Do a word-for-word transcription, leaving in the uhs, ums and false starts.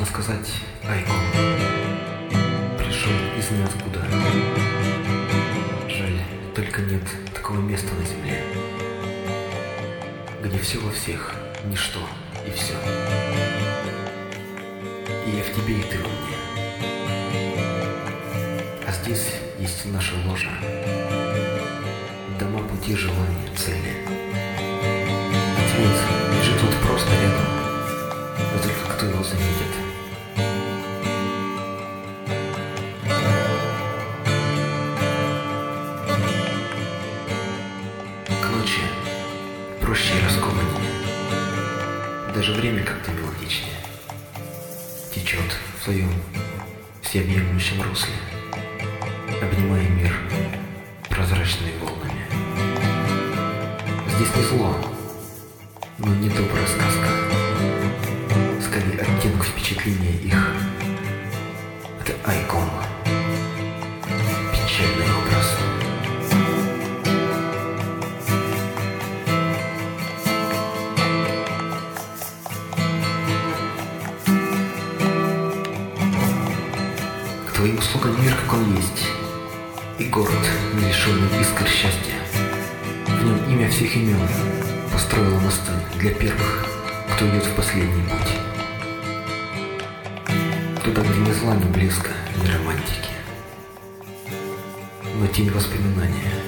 сказать, Айко пришел из ниоткуда. Жаль, только нет такого места на земле, где все во всех, ничто и все. И я в тебе, и ты во мне. А здесь есть наша ложа, дома, пути, желания, цели. Ответ лежит вот просто рядом, но только кто его заметит. К ночи проще и раскованнее, даже время как-то мелодичнее течет в своем всеобъемлющем русле, обнимая мир прозрачными волнами. Здесь не зло, но не добрая сказка. Скорее оттенок впечатления их. Это Айкон. Печальный образ. К твоим услугам мир, как он есть, и город, не лишенный искр счастья. В нем имя всех имен построило мосты для первых, кто идет в последний путь. Туда, где ни зла, ни блеска, ни романтики, но тень воспоминания.